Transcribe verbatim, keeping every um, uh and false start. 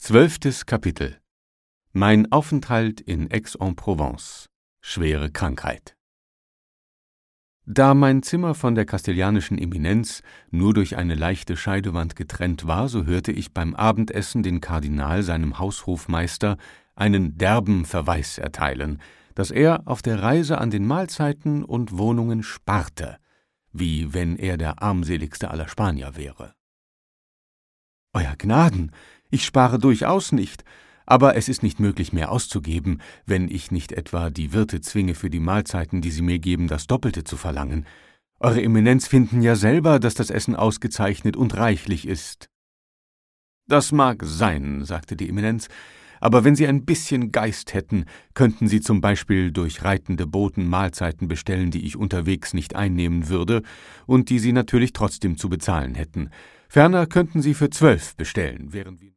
Zwölftes Kapitel. Mein Aufenthalt in Aix-en-Provence. Schwere Krankheit. Da mein Zimmer von der Castilianischen Eminenz nur durch eine leichte Scheidewand getrennt war, so hörte ich beim Abendessen den Kardinal seinem Haushofmeister einen derben Verweis erteilen, dass er auf der Reise an den Mahlzeiten und Wohnungen sparte, wie wenn er der armseligste aller Spanier wäre. »Euer Gnaden, ich spare durchaus nicht, aber es ist nicht möglich, mehr auszugeben, wenn ich nicht etwa die Wirte zwinge, für die Mahlzeiten, die sie mir geben, das Doppelte zu verlangen. Eure Eminenz finden ja selber, dass das Essen ausgezeichnet und reichlich ist.« »Das mag sein«, sagte die Eminenz, »aber wenn Sie ein bisschen Geist hätten, könnten Sie zum Beispiel durch reitende Boten Mahlzeiten bestellen, die ich unterwegs nicht einnehmen würde und die Sie natürlich trotzdem zu bezahlen hätten. Ferner könnten Sie für zwölf bestellen, während wir